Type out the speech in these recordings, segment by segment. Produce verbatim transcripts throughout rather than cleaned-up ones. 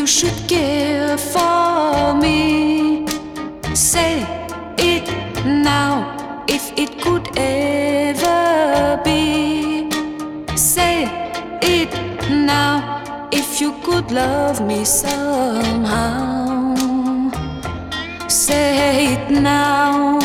you should care for me. Say it now, if it could ever be. Say it now, if you could love me somehow. Say it now.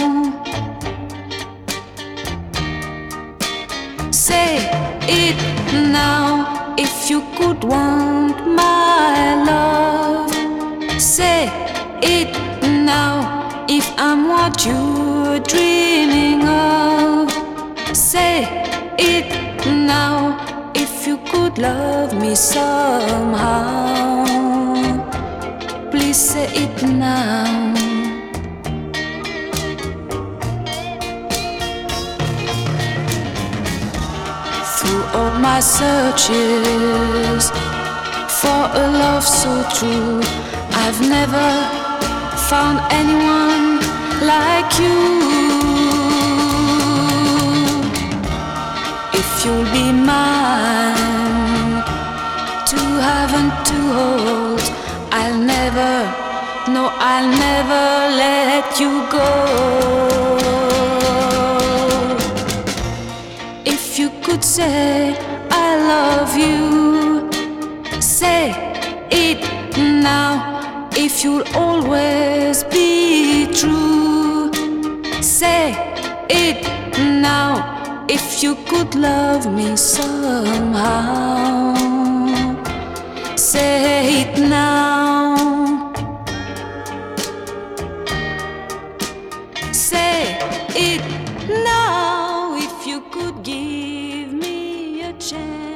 Say it now, if you could want my love. Say it now, if I'm what you're dreaming of. Say it now, if you could love me somehow. Please say it now. Through all my searches for a love so true, I've never found anyone like you. If you'll be mine to have and to hold, I'll never, no, I'll never let you go. If you could say I love you, say it now, if you'll always be true. Say it now, if you could love me somehow. Say it now. Say it now, if you could give me a chance.